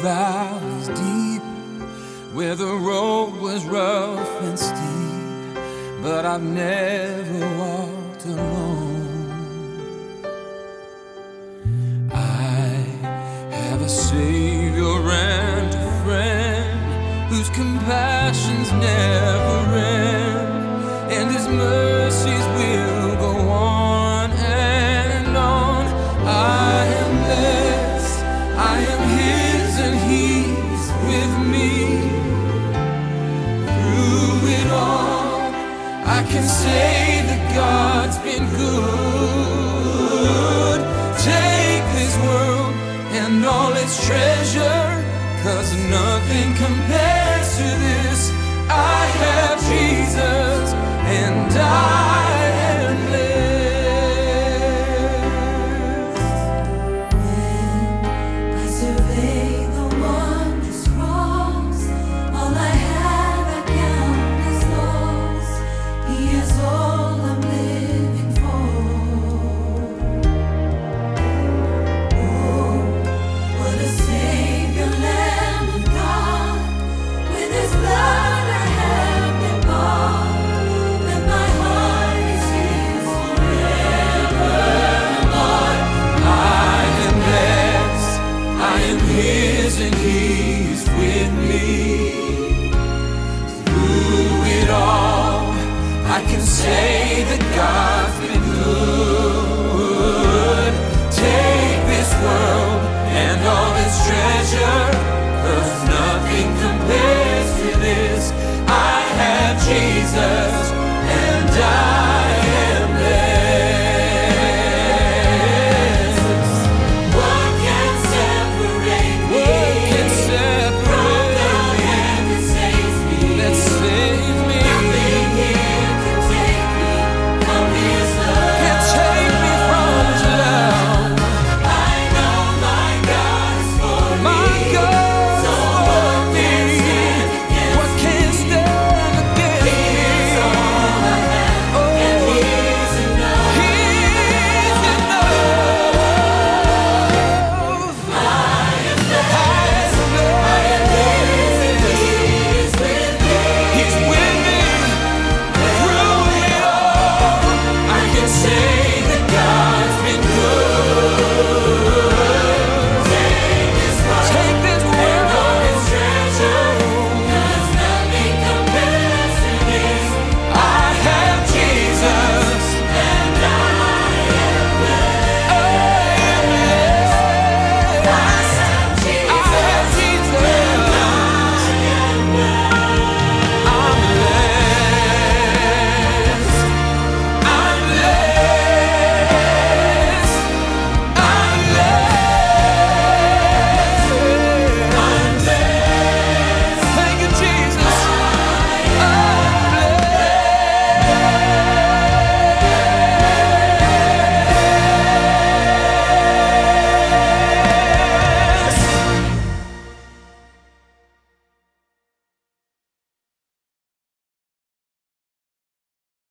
valleys deep, where the road was rough and steep, but I've never walked alone. I have a Savior and a friend whose compassions never end, and His mercies will go on and on. I am blessed, I am His, and He's with me. Through it all, I can say that God's been good. Take this world and all its treasure, 'cause nothing compares to this I have.